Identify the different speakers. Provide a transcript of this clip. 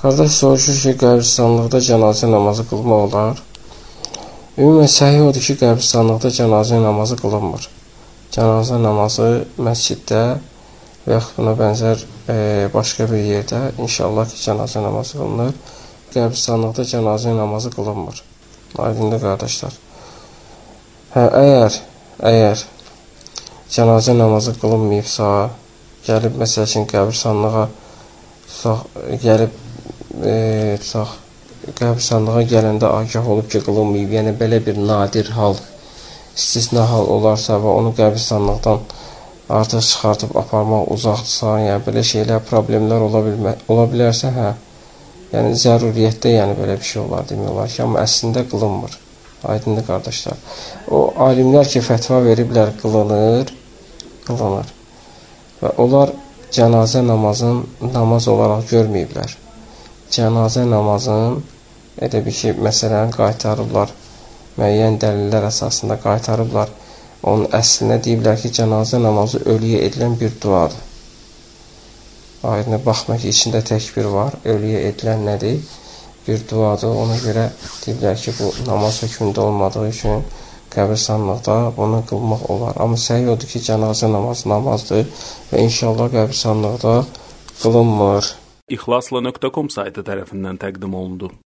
Speaker 1: Qardaş soruşur ki, qəbristanlıqda cənazə namazı qılmaq olar? Ümumən səhih odur ki, qəbristanlıqda cənazə namazı qılınmır. Cənazə namazı məsciddə və yaxud buna bənzər başqa bir yerdə inşallah ki, cənazə namazı qılınır. Qəbristanlıqda cənazə namazı qılınmır. Aydındır qardaşlar. Əgər cənazə namazı qılınmayıbsa, gəlib məsəl üçün qəbristanlığa qəbristanlığa gələndə agah olub ki, qılınmayıb, yəni belə bir nadir hal, istisna hal olarsa və onu qəbristanlıqdan artıq çıxartıb aparmaq uzaqdırsa, yəni belə şeylər, problemlər ola bilərsə, yəni zəruriyyətdə yəni belə bir şey olar demək olar ki, amma əslində qılınmır. Aydındır qardaşlar. O alimlər ki, fətva veriblər, qılınır. Və onlar cənazə namazın namaz olaraq görməyiblər. Cənazə namazın elə bir ki, məsələn, qaytarıblar, müəyyən dəlillər əsasında qaytarıblar. Onun əslinə deyiblər ki, cənazə namazı ölüyə edilən bir duadır. Aydına baxma ki, içində təkbir var, ölüyə edilən nədir? Bir duadır. Ona görə deyiblər ki, bu namaz hökmündə olmadığı üçün qəbristanlıqda bunu qılmaq olar. Amma səhih odur ki, cənazə namazı namazdır və inşallah qəbristanlıqda qılınmır.
Speaker 2: İxlasla.com saytı tərəfindən təqdim olundu.